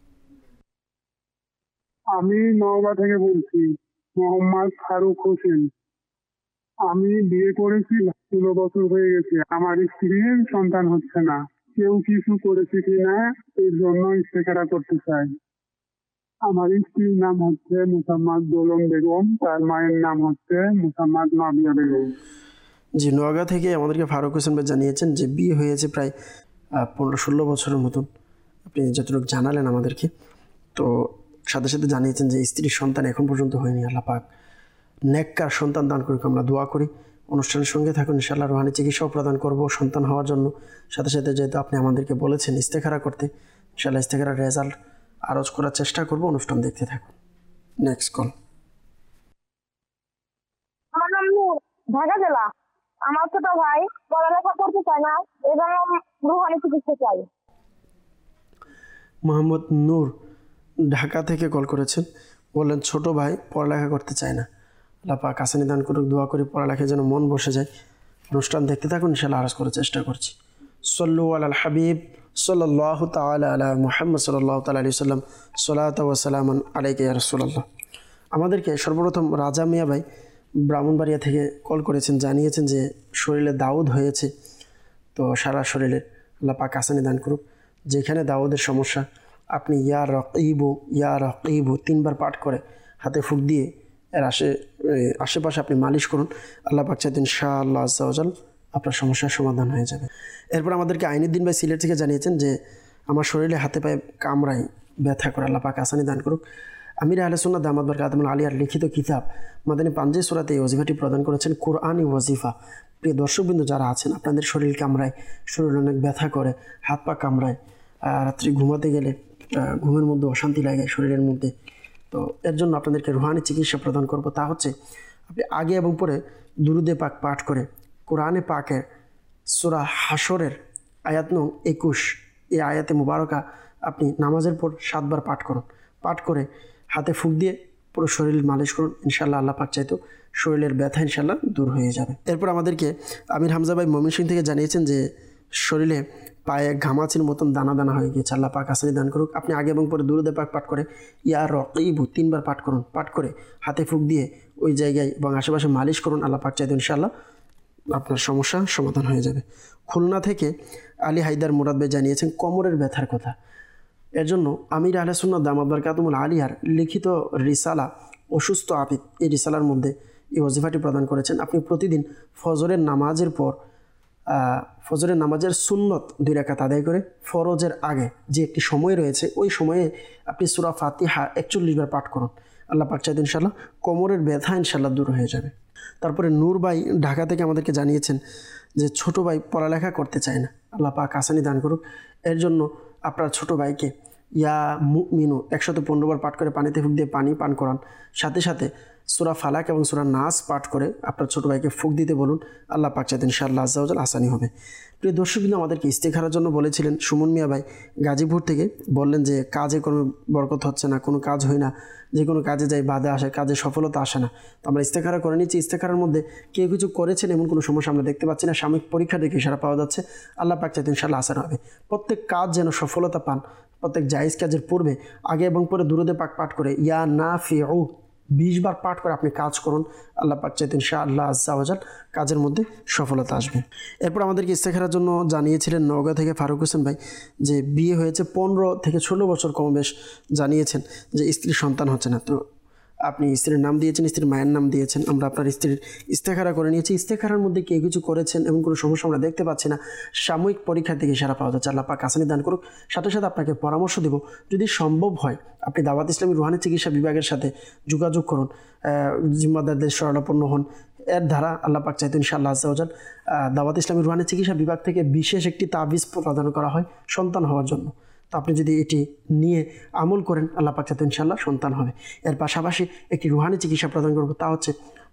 আমি নওগাঁ থেকে বলছি, মোহাম্মদ ফারুক হোসেন। আমি বিয়ে করেছি, 16 বছর হয়ে গেছে, আমার স্ত্রীর সন্তান হচ্ছে না। কেউ কিছু করেছে কিনা এর জন্য ইস্তেখারা করতে চাই। আমার স্ত্রীর নাম হচ্ছে মোসাম্মদ দোলন বেগম, তার মায়ের নাম হচ্ছে মোসাম্মদ মাবিয়া বেগম। জি, নোয়াগা থেকে আমাদেরকে ফারুক হোসেন ভাই জানিয়েছেন যে বিয়ে হয়েছে প্রায় 15-16 বছরের মতন। আপনি যতটুকু জানালেন আমাদেরকে, তো সাথে সাথে জানিয়েছেন যে স্ত্রীর সন্তান এখন পর্যন্ত হয়নি। আল্লাহ পাক নেককার সন্তান দান করুক, আমরা দোয়া করি। অনুষ্ঠানের সঙ্গে থাকুন, ইনশাআল্লাহ রুহানি চিকিৎসাও প্রদান করব সন্তান হওয়ার জন্য। সাথে সাথে যেহেতু আপনি আমাদেরকে বলেছেন ইস্তেখারা করতে, ইনশাআল্লাহ ইস্তেখারার রেজাল্ট আরজ করার চেষ্টা করব। অনুষ্ঠান দেখতে থাকুন। Next call. আমার নাম নূর, ঢাকা জেলা। আমার ছোট ভাই পড়ালেখা করতে চায় না, এবং রুহানি চিকিৎসা চাই। মোহাম্মদ নূর ঢাকা থেকে কল করেছেন, বললেন ছোট ভাই পড়ালেখা করতে চায় না। আল্লাহ পাক হাসানি দান করুক, দোয়া করি পড়ালেখায় যেন মন বসে যায়। অনুষ্ঠান দেখতে থাকুন, ইনশাআল্লাহ আরজ করার চেষ্টা করছি। সল্লু আলাল হাবিব সাল্লাল্লাহু তাআলা আলা মুহাম্মদ সাল্লাল্লাহু তাআলা আলাইহি ওয়াসাল্লাম, সালাতু ওয়া সালামুন আলাইকা ইয়া রাসূলুল্লাহ। আমাদেরকে সর্বপ্রথম রাজা মিয়া ভাই ব্রাহ্মণবাড়িয়া থেকে কল করেছেন, জানিয়েছেন যে শরীরে দাউদ হয়েছে। তো সারা শরীরে আল্লাহ পাক হাসানি দান করুক। যেখানে দাউদের সমস্যা, আপনি ইয়া রকিবু 3 বার পাঠ করে হাতে ফুঁক দিয়ে এর আশেপাশে আপনি মালিশ করুন। আল্লাহ পাক চাইতেন ইনশাআল্লাহ আজ্জা ওয়াজাল আপনার সমস্যার সমাধান হয়ে যাবে। এরপর আমাদেরকে আইনুদ্দিন ভাই সিলেট থেকে জানিয়েছেন যে আমার শরীরে হাতে পায়ে কামড়ায়, ব্যথা করে, আল্লাহ পাক হাসানি দান করুক। আমির আহলে সুন্নাত দামাত বরকাতুহুল আলিয়ার লিখিত কিতাব মাদানী পাঞ্জে সূরাতে এই ওয়াজিফাটি প্রদান করেছেন, কোরআনি ওয়াজিফা। প্রিয় দর্শকবৃন্দ যারা আছেন, আপনাদের শরীর কামড়ায়, শরীর অনেক ব্যথা করে, হাত পা কামড়ায়, রাত্রি ঘুমাতে গেলে ঘুমের মধ্যে অশান্তি লাগে শরীরের মধ্যে, তো এর জন্য আপনাদেরকে রুহানি চিকিৎসা প্রদান করব। তা হচ্ছে আপনি আগে এবং পরে দুরুদে পাক পাঠ করে কোরআনে পাকের সূরা হাশরের আয়াত নং 21, এই আয়াতে মুবারকা আপনি নামাজের পর 7 বার পাঠ করুন। পাঠ করে হাতে ফুঁক দিয়ে পুরো শরীর মালিশ করুন, ইনশাআল্লাহ আল্লাহ পাক চাইতো শরীরের ব্যথা ইনশাআল্লাহ দূর হয়ে যাবে। এরপর আমাদেরকে আমির হামজা ভাই ময়মনসিংহ থেকে জানিয়েছেন যে শরীরে পায়ে ঘামাচির মতন দানা দানা হয়ে গিয়েছে, আল্লাহ পাক হাসানি দান করুক। আপনি আগে এবং পরে দুরুদে পাক পাঠ করে ইয়া রকিবু 3 বার পাঠ করুন। পাঠ করে হাতে ফুঁক দিয়ে ওই জায়গায় এবং আশেপাশে মালিশ করুন, আল্লাহ পাক চাইতো ইনশাআল্লাহ আপনার সমস্যা সমাধান হয়ে যাবে। খুলনা থেকে আলী হায়দার মুরাদ ভাই জানিয়েছেন কোমরের ব্যথার কথা। এর জন্য আমির আহলে সুন্নাত দামাত বরকাতুহুল আলিয়ার লিখিত রিসালা অসুস্থ আবিদ, এই রিসালার মধ্যে এই ওয়াজিফাটি প্রদান করেছেন। আপনি প্রতিদিন ফজরের নামাজের পর ফজরের নামাজের সুন্নত 2 রাকাত আদায় করে ফরজের আগে যে একটি সময় রয়েছে, ওই সময়ে আপনি সূরা ফাতিহা 41 বার পাঠ করুন। আল্লাহ পাক চাইতেন ইনশাআল্লাহ কোমরের ব্যথা ইনশাআল্লাহ দূর হয়ে যাবে। তারপরে নূর ভাই ঢাকা থেকে আমাদেরকে জানিয়েছেন যে ছোট ভাই পড়ালেখা করতে চায় না। আল্লাহ পাক আসানি দান করুক। এর জন্য আপনার ছোট ভাইকে ইয়া মুমিনু 115 বার পাঠ করে পানিতে ফুঁক দিয়ে পানি পান করান, সাথে সাথে সূরা ফালাক এবং সূরা নাস পাঠ করে আপনার ছোট ভাইকে ফুঁক দিতে বলুন। আল্লাহ পাক চাইতেন ইনশাআল্লাহ আজ্জা ওয়া জাল আসানি হবে। প্রিয় দর্শকবৃন্দ, আমাদেরকে ইস্তেখারার জন্য বলেছিলেন সুমন মিয়া ভাই গাজীপুর থেকে, বললেন যে কাজে কোনো বরকত হচ্ছে না, কোনো কাজ হয় না, যে কোনো কাজে যাই বাধা আসে, কাজে সফলতা আসে না। তো আমরা ইস্তেখারা করে নিচ্ছি। ইস্তেখারার মধ্যে কেউ কিছু করেছেন এমন কোনো সমস্যা আমরা দেখতে পাচ্ছি না। সাময়িক পরীক্ষা দেখে ইশারা পাওয়া যাচ্ছে। আল্লাহ পাক চাইতেন ইনশাআল্লাহ আসান হবে। প্রত্যেক কাজ যেন সফলতা পান। প্রত্যেক জায়েজ কাজের পূর্বে আগে এবং পরে দুরুদে পাক পাঠ করে ইয়া নাফিউ 20 বার পাঠ করে আপনি কাজ করুন। আল্লাহ পাক চাইতেন ইনশাআল্লাহ আজ্জা ওয়া জাল কাজের মধ্যে সফলতা আসবে। এরপর আমাদেরকে ইস্তেখারার জন্য জানিয়েছিলেন নওগাঁ থেকে ফারুক হোসেন ভাই, যে বিয়ে হয়েছে 15 থেকে 16 বছর কমবেশ, জানিয়েছেন যে স্ত্রীর সন্তান হচ্ছে না। তো আপনি স্ত্রীর নাম দিয়েছেন, স্ত্রীর মায়ের নাম দিয়েছেন, আমরা আপনার স্ত্রীর ইস্তেখারা করে নিয়েছি। ইস্তেখারার মধ্যে কেউ কিছু করেছেন এমন কোনো সমস্যা আমরা দেখতে পাচ্ছি না। সাময়িক পরীক্ষার থেকে ইশারা পাওয়া যাচ্ছে। আল্লাহ পাক আসানি দান করুক। সাথে সাথে আপনাকে পরামর্শ দেব, যদি সম্ভব হয় আপনি দাওয়াত ইসলামী রুহানি চিকিৎসা বিভাগের সাথে যোগাযোগ করুন, জিম্মাদারদের শরণাপন্ন হন। এর দ্বারা আল্লাহ পাক চাইতেন ইনশাআল্লাহ আজ্জা ওয়া জাল দাওয়াত ইসলামী রুহানি চিকিৎসা বিভাগ থেকে বিশেষ একটি তাবিজ প্রদান করা হয় সন্তান হওয়ার জন্য। তো আপনি যদি এটি নিয়ে আমল করেন আল্লাহ পাক চাইতেন ইনশাআল্লাহ সন্তান হবে। এর পাশাপাশি একটি রুহানি চিকিৎসা প্রদান করব, তা হচ্ছে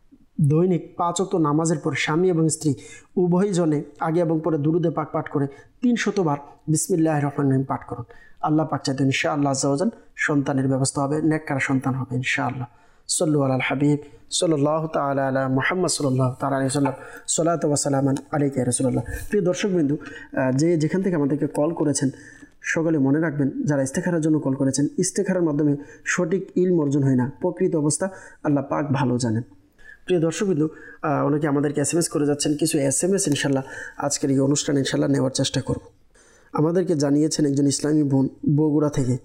দৈনিক 5 ওয়াক্ত নামাজের পর স্বামী এবং স্ত্রী উভয় জনে আগে এবং পরে দুরুদে পাক পাঠ করে 300 বার বিসমিল্লাহির রহমানির রহিম পাঠ করুন। আল্লাহ পাক চাইতেন ইনশাআল্লাহ আজ্জা ওয়া জাল সন্তানের ব্যবস্থা হবে, নেককার সন্তান হবে ইনশাআল্লাহ। সল্লু আলাল হাবিব সাল্লাল্লাহু তাআলা আলা মুহাম্মদ সাল্লাল্লাহু তাআলা আলাইহি ওয়াসাল্লাম, সালাতু ওয়া সালামান আলাইকা ইয়া রাসূলুল্লাহ। প্রিয় দর্শকবৃন্দু, যেখান থেকে আমাদেরকে কল করেছেন সকলে মনে রাখবেন, যারা ইস্তেখারার জন্য কল করেছেন, ইস্তেখারার মাধ্যমে সঠিক ইলম অর্জন হয় না, প্রকৃত অবস্থা আল্লাহ পাক ভালো জানেন। প্রিয় দর্শকবৃন্দু, অনেকে আমাদেরকে SMS করে যাচ্ছেন, কিছু SMS ইনশাল্লাহ আজকের এই অনুষ্ঠানে ইনশাল্লাহ নেওয়ার চেষ্টা করব। আমাদেরকে জানিয়েছেন একজন ইসলামী বোন বগুড়া থেকে,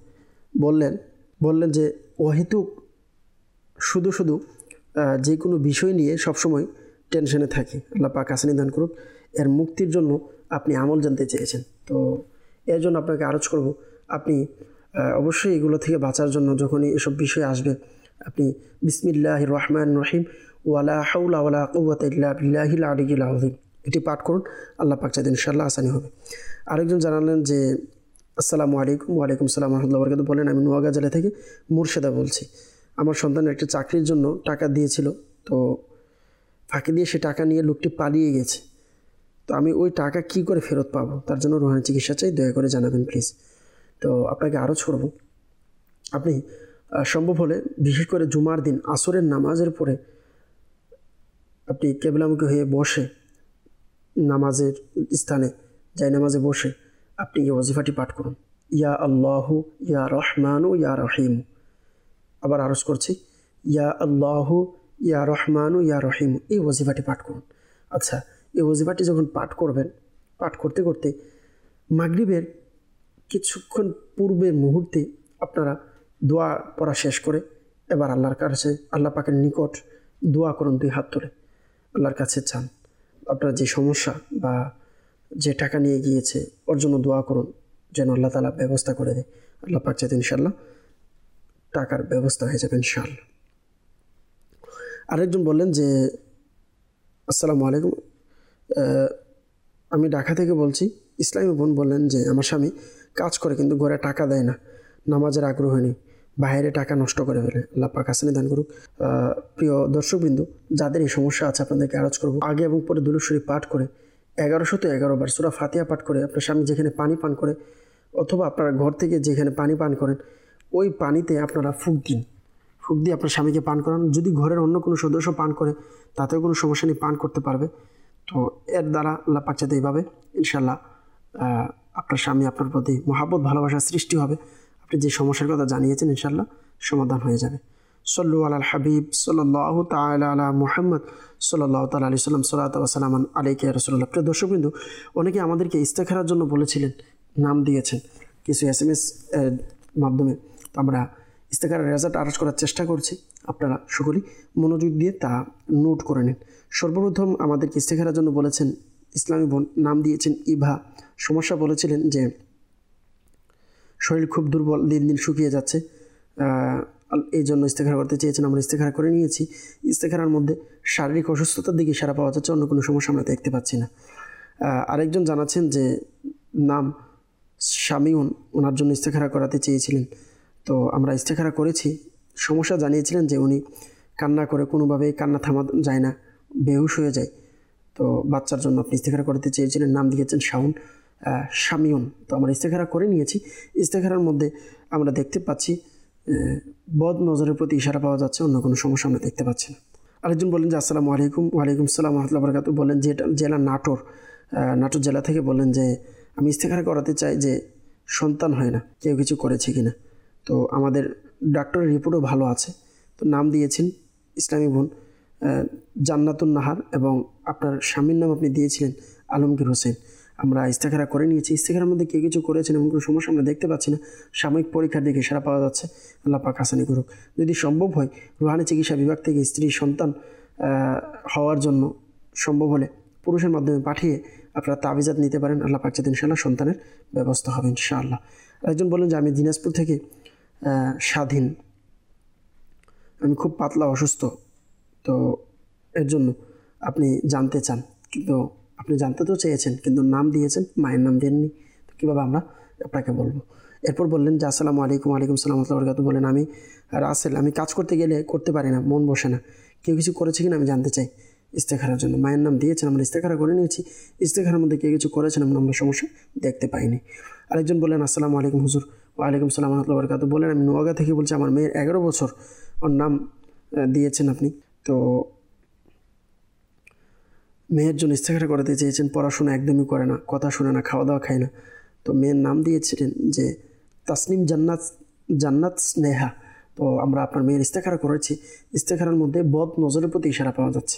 বললেন যে অহেতুক শুধু যে কোনো বিষয় নিয়ে সবসময় টেনশনে থাকে। আল্লাহ পাক আসানি দান করুক। এর মুক্তির জন্য আপনি আমল জানতে চেয়েছেন। তো এর জন্য আপনাকে আরজ করব, আপনি অবশ্যই এগুলো থেকে বাঁচার জন্য যখনই এসব বিষয় আসবে আপনি বিসমিল্লাহির রহমানির রহিম ওয়ালা হাওলা ওয়ালা কুওয়াতা ইল্লা বিল্লাহিল আলিয়্যিল আযীম এটি পাঠ করুন। আল্লাহ পাক চাইতেন ইনশাআল্লাহ আসানি হবে। আরেকজন জানালেন যে আসসালামু আলাইকুম। ওয়ালাইকুম আসসালাম ওয়া রাহমাতুল্লাহি ওয়া বারাকাতুহু। বলেন, আমি নোয়াগাঁ জেলা থেকে মুর্শেদা বলছি। আমার সন্তানের একটা চাকরির জন্য টাকা দিয়েছিল, তো ফাঁকি দিয়ে সে টাকা নিয়ে লোকটি পালিয়ে গেছে। তো আমি ওই টাকা কি করে ফেরত পাবো, তার জন্য রুহানি চিকিৎসা চাই, দয়া করে জানাবেন প্লিজ। তো আপনাকে আরও ছড়ব, আপনি সম্ভব হলে বিশেষ করে জুমার দিন আসরের নামাজের পরে আপনি কেবলামুখী হয়ে বসে নামাজের স্থানে যাই নামাজে বসে আপনি এই ওয়াজিফাটি পাঠ করুন, ইয়া আল্লাহু ইয়া রহমানু ইয়া রহিম। আবার আরজ করছি, ইয়া আল্লাহু ইয়া রহমানু ইয়া রহিম, এই ওয়াজিফাটি পাঠ করুন। আচ্ছা, এই ওয়াজিফাটি যখন পাঠ করবেন, পাঠ করতে করতে মাগরিবের কিছুক্ষণ পূর্বের মুহূর্তে আপনারা দোয়া পড়া শেষ করে এবার আল্লাহর কাছে, আল্লাহ পাকের নিকট দোয়া করুন। 2 হাত তুলে আল্লাহর কাছে চান, আপনার যে সমস্যা বা যে টাকা নিয়ে গিয়েছে ওর জন্য দোয়া করুন যেন আল্লাহ তাআলা ব্যবস্থা করে দেয়। আল্লাহ পাক চাইতে ইনশাআল্লাহ টাকার ব্যবস্থা হয়ে যাবে ইনশাআল্লাহ। আরেকজন বললেন যে আসসালামু আলাইকুম, আমি ঢাকা থেকে বলছি। ইসলামী বোন বললেন যে আমার স্বামী কাজ করে কিন্তু ঘরে টাকা দেয় না, নামাজের আগ্রহ নেই, বাইরে টাকা নষ্ট করে ফেলে। আল্লাহ পাক হাসানি দান করুক। প্রিয় দর্শকবৃন্দু, যাদের এই সমস্যা আছে আপনাদেরকে আরজ করব, আগে এবং পরে দুরূদ শরীফ পাঠ করে 1111 বার সূরা ফাতিহা পাঠ করে আপনার স্বামী যেখানে পানি পান করে অথবা আপনার ঘর থেকে যেখানে পানি পান করেন ওই পানিতে আপনারা ফুঁক দিয়ে আপনার স্বামীকে পান করান। যদি ঘরের অন্য কোনো সদস্য পান করে তাতেও কোনো সমস্যা নেই, পান করতে পারবে। তো এর দ্বারা আল্লাহ পাক চাইতে এইভাবে ইনশাআল্লাহ আপনার স্বামী আপনার প্রতি মহাব্বত ভালোবাসার সৃষ্টি হবে। আপনি যে সমস্যার কথা জানিয়েছেন ইনশাআল্লাহ সমাধান হয়ে যাবে। সল্লু আলাল হাবিব সাল্লাল্লাহু তাআলা আলা মুহাম্মদ সাল্লাল্লাহু তাআলা আলাইহি সাল্লাম, সালাতু ওয়া সালামান আলাইকা ইয়া রাসূলুল্লাহ। প্রিয় দর্শকবৃন্দু, অনেকে আমাদেরকে ইস্তেখারার জন্য বলেছিলেন, নাম দিয়েছেন কিছু SMS এর মাধ্যমে। তো আমরা ইস্তেখারার রেজাল্ট আরজ করার চেষ্টা করছি, আপনারা সকলেই মনোযোগ দিয়ে তা নোট করে নিন। সর্বপ্রথম আমাদেরকে ইস্তেখারার জন্য বলেছেন ইসলামী বোন, নাম দিয়েছেন ইভা। সমস্যা বলেছিলেন যে শরীর খুব দুর্বল, দিন দিন শুকিয়ে যাচ্ছে, এই জন্য ইস্তেখারা করতে চেয়েছেন। আমরা ইস্তেখারা করে নিয়েছি। ইস্তেখারার মধ্যে শারীরিক অসুস্থতার দিকে ইশারা পাওয়া যাচ্ছে, অন্য কোনো সমস্যা আমরা দেখতে পাচ্ছি না। আরেকজন জানাচ্ছেন যে নাম শামিউন, ওনার জন্য ইস্তেখারা করাতে চেয়েছিলেন। তো আমরা ইস্তেখারা করেছি। সমস্যা জানিয়েছিলেন যে উনি কান্না করে, কোনোভাবেই কান্না থামা যায় না, বেহুশ হয়ে যায়। তো বাচ্চার জন্য আপনি ইস্তেখারা করতে চেয়েছিলেন, নাম দিয়েছেন শামিউন। তো আমরা ইস্তেখারা করে নিয়েছি। ইস্তেখারার মধ্যে আমরা দেখতে পাচ্ছি বদ নজরের প্রতি ইশারা পাওয়া যাচ্ছে, অন্য কোনো সমস্যা আমরা দেখতে পাচ্ছি না। আরেকজন বলেন যে আসসালামু আলাইকুম। ওয়ালাইকুম আসসালাম ওয়া রাহমাতুল্লাহি ওয়া বারাকাতুহু। বলেন যে জেলা নাটোর জেলা থেকে বলেন যে আমি ইস্তেখারা করাতে চাই যে সন্তান হয় না, কেউ কিছু করেছে কিনা। তো আমাদের ডাক্তারের রিপোর্টও ভালো আছে। তো নাম দিয়েছেন ইসলামী বোন জান্নাতুন নাহার, এবং আপনার স্বামীর নাম আপনি দিয়েছিলেন আলমগীর হোসেন। আমরা ইস্তেখারা করে নিয়েছি। ইস্তেখারার মধ্যে কেউ কিছু করেছেন এমন কোনো সমস্যা আমরা দেখতে পাচ্ছি না। সাময়িক পরীক্ষার দিকে ইশারা পাওয়া যাচ্ছে, আল্লাহ পাক হাসানি করুক। যদি সম্ভব হয় রুহানি চিকিৎসা বিভাগ থেকে স্ত্রী সন্তান হওয়ার জন্য সম্ভব হলে পুরুষের মাধ্যমে পাঠিয়ে আপনারা তাবিজাত নিতে পারেন। আল্লাহ পাক যাতে ইনশাআল্লাহ সন্তানের ব্যবস্থা হবে ইনশাআল্লাহ। আরেকজন বলেন যে আমি দিনাজপুর থেকে স্বাধীন, আমি খুব পাতলা অসুস্থ, তো এর জন্য আপনি জানতে চান, কিন্তু আপনি জানতে তো চেয়েছেন কিন্তু নাম দিয়েছেন, মায়ের নাম দেননি, তো কীভাবে আমরা আপনাকে বলবো। এরপর বললেন যে আসসালামু আলাইকুম। ওয়ালাইকুম আসসালাম ওয়া রাহমাতুল্লাহি ওয়া বারাকাতুহু। বলেন আমি রাসেল, আমি কাজ করতে গেলে করতে পারি না, মন বসে না, কেউ কিছু করেছে কিনা আমি জানতে চাই ইস্তেখারার জন্য। মায়ের নাম দিয়েছেন, আমরা ইস্তেখারা করে নিয়েছি। ইস্তেখারার মধ্যে কেউ কিছু করেছেন এমন আমরা সমস্যা দেখতে পাইনি। আরেকজন বললেন আসসালামু আলাইকুম হুজুর। ওয়ালাইকুম আসসালাম ওয়া রাহমাতুল্লাহি ওয়া বারাকাতুহু। বলেন আমি নোয়াগা থেকে বলছি, আমার মেয়ের 11 বছর, ওর নাম দিয়েছেন আপনি। তো মেয়ের জন্য ইস্তেখারা করাতে চেয়েছেন, পড়াশোনা একদমই করে না, কথা শুনে না, খাওয়া দাওয়া খায় না। তো মেয়ের নাম দিয়েছিলেন যে তাসনিম জান্নাত স্নেহা। তো আমরা আপনার মেয়ের ইস্তেখারা করেছি। ইস্তেখারার মধ্যে বদ নজরের প্রতি ইশারা পাওয়া যাচ্ছে।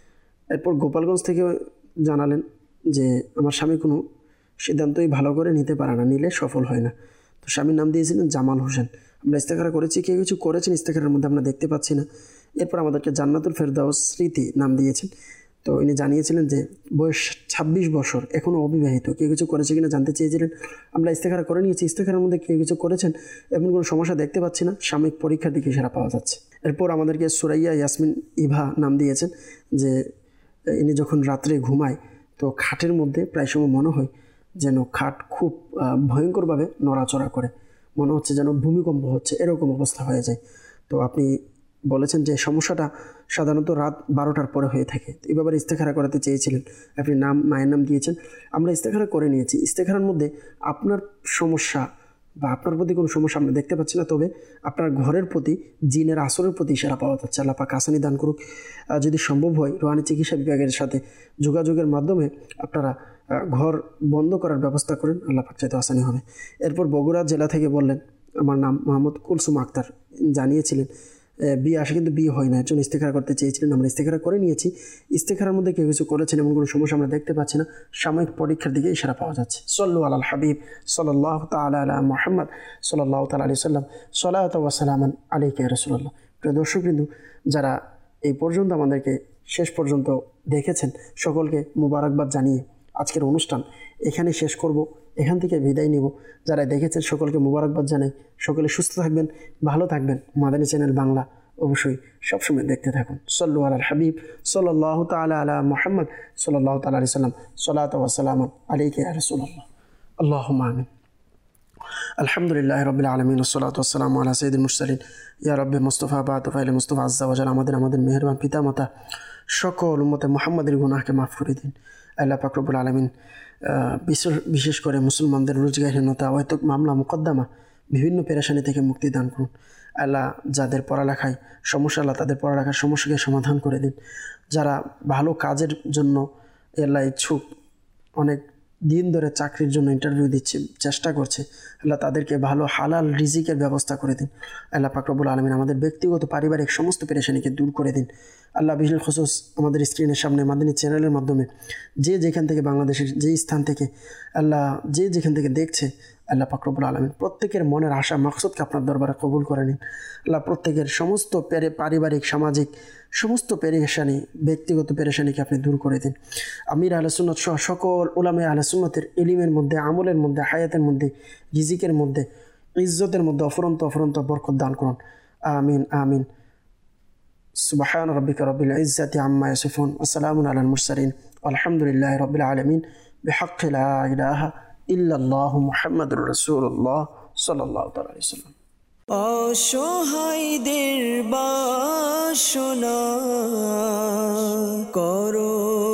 এরপর গোপালগঞ্জ থেকে জানালেন যে আমার স্বামী কোনো সিদ্ধান্তই ভালো করে নিতে পারে না, নিলে সফল হয় না। তো স্বামীর নাম দিয়েছিলেন জামাল হোসেন। আমরা ইস্তেখারা করেছি, কেউ কিছু করেছেন ইস্তেখারার মধ্যে আমরা দেখতে পাচ্ছি না। এরপর আমাদেরকে জান্নাতুল ফেরদাউস স্মৃতি নাম দিয়েছেন। তো ইনি জানিয়েছিলেন যে বয়স 26 বছর, এখনও অবিবাহিত, কেউ কিছু করেছে কিনা জানতে চেয়েছিলেন। আমরা ইস্তেখারা করে নিয়েছি। ইস্তেখারার মধ্যে কেউ কিছু করেছেন এমন কোনো সমস্যা দেখতে পাচ্ছি না। সাময়িক পরীক্ষার দিকে ইশারা পাওয়া যাচ্ছে। এরপর আমাদেরকে সুরাইয়া ইয়াসমিন ইভা নাম দিয়েছেন যে ইনি যখন রাত্রে ঘুমায় তো খাটের মধ্যে প্রায় সময় মনে হয় যেন খাট খুব ভয়ঙ্করভাবে নড়াচড়া করে, মনে হচ্ছে যেন ভূমিকম্প হচ্ছে, এরকম অবস্থা হয়ে যায়। তো আপনি বলেছেন যে সমস্যাটা সাধারণত রাত 12টার পরে হয়ে থাকে। তো এই ব্যাপারে ইস্তেখারা করাতে চেয়েছিলেন, আপনি মায়ের নাম দিয়েছেন। আমরা ইস্তেখারা করে নিয়েছি। ইস্তেখারার মধ্যে আপনার সমস্যা বা আপনার প্রতি কোনো সমস্যা আমরা দেখতে পাচ্ছি না, তবে আপনার ঘরের প্রতি জিনের আসরের প্রতি ইশারা পাওয়া যাচ্ছে। আল্লাহ পাক আসানি দান করুক। যদি সম্ভব হয় রুহানি চিকিৎসা বিভাগের সাথে যোগাযোগের মাধ্যমে আপনারা ঘর বন্ধ করার ব্যবস্থা করেন, আল্লাহ পাক চাইতে আসানি হবে। এরপর বগুড়া জেলা থেকে বললেন আমার নাম মোহাম্মদ কুলসুম আক্তার, জানিয়েছিলেন বিয়ে আসে কিন্তু বিয়ে হয় না, এর জন্য ইস্তেখারা করতে চেয়েছিলেন। আমরা ইস্তেখারা করে নিয়েছি। ইস্তেখারার মধ্যে কেউ কিছু করেছেন এমন কোনো সমস্যা আমরা দেখতে পাচ্ছি না। সাময়িক পরীক্ষার দিকে ইশারা পাওয়া যাচ্ছে। সল্লু আলাল হাবিব সাল্লাল্লাহু তাআলা আলা মুহাম্মদ সাল্লাল্লাহু তাআলা আলাইহি সাল্লাম, সালাতু ওয়া সালামান আলাইকা ইয়া রাসূলুল্লাহ। প্রিয় দর্শকবৃন্দ, যারা এই পর্যন্ত আমাদেরকে শেষ পর্যন্ত দেখেছেন সকলকে মুবারকবাদ জানিয়ে আজকের অনুষ্ঠান এখানে শেষ করব, এখান থেকে বিদায় নিব। যারা দেখেছেন সকলকে মুবারকবাদ জানাই। সকলে সুস্থ থাকবেন, ভালো থাকবেন। মাদানী চ্যানেল বাংলা অবশ্যই সবসময় দেখতে থাকুন। সল্লু আলাল হাবিব সাল্লাল্লাহু তাআলা আলা মুহাম্মদ সাল্লাল্লাহু তাআলা আলাইহি সাল্লাম, সালাতু ওয়া সালামান আলাইকা ইয়া রাসূলুল্লাহ। আল্লাহুম্মা আমিন। আলহামদুলিল্লাহি রাব্বিল আলামিন ওয়াসসালাতু ওয়াসসালামু আলা সাইয়্যিদিল মুরসালিন ইয়া রাব্বি মুস্তাফা বাতুফাইল মুস্তাফা আজ্জা ওয়া জাল্লা। আমাদের মেহেরবান পিতামাতা সকল উম্মতে মুহাম্মাদের গুনাহকে মাফ করে দিন আল্লাহ পাক রব্বুল আলামিন। বিশেষ করে মুসলমানদের রোজগারহীনতা, অহেতুক মামলা মোকদ্দমা, বিভিন্ন পেরেশানি থেকে মুক্তি দান করুন আল্লাহ। যাদের পড়ালেখায় সমস্যা, আল্লাহ তাদের পড়ালেখার সমস্যাকে সমাধান করে দিন। যারা ভালো কাজের জন্য আল্লাহ ইচ্ছুক, অনেক দিন ধরে চাকরির জন্য ইন্টারভিউ দিচ্ছে, চেষ্টা করছে, আল্লাহ তাদেরকে ভালো হালাল রিজিকের ব্যবস্থা করে দিন আল্লাহ পাক রব্বুল আলামিন। আমাদের ব্যক্তিগত পারিবারিক সমস্ত পেরেশানিকে দূর করে দিন আল্লাহ। বিশেষ খুসুস আমাদের স্ক্রিনের সামনে মাদানী চ্যানেলের মাধ্যমে যে যেখান থেকে, বাংলাদেশের যেই স্থান থেকে আল্লাহ যে যেখান থেকে দেখছে আল্লাহ পাক রব্বুল আলামিন প্রত্যেকের মনের আশা মাকসুদকে আপনার দরবারে কবুল করে নিন আল্লাহ। প্রত্যেকের সমস্ত পারিবারিক, সামাজিক সমস্ত পেরেশানি, ব্যক্তিগত পেরেশানিকে আপনি দূর করে দিন। আমির আহলে সুন্নাত সহ সকল উলামায়ে আহলে সুন্নাতের ইলমের মধ্যে, আমলের মধ্যে, হায়াতের মধ্যে, রিজিকের মধ্যে, ইজ্জতের মধ্যে অফুরন্ত বরকত দান করুন। আমিন আমিন। সুবহান রাব্বিকা রাব্বিল ইজ্জাতি আম্মা ইয়াসিফুন ওয়া সালামুন আলাল মুরসালিন আলহামদুলিল্লাহি রাব্বিল আলামিন। বিহাক্কি লা ইলাহা ইল্লাল্লাহু মুহাম্মাদুর রাসূলুল্লাহ সাল্লাল্লাহু তাআলা আলাইহি ওয়াসাল্লাম। অসহায়দের বাসনা করো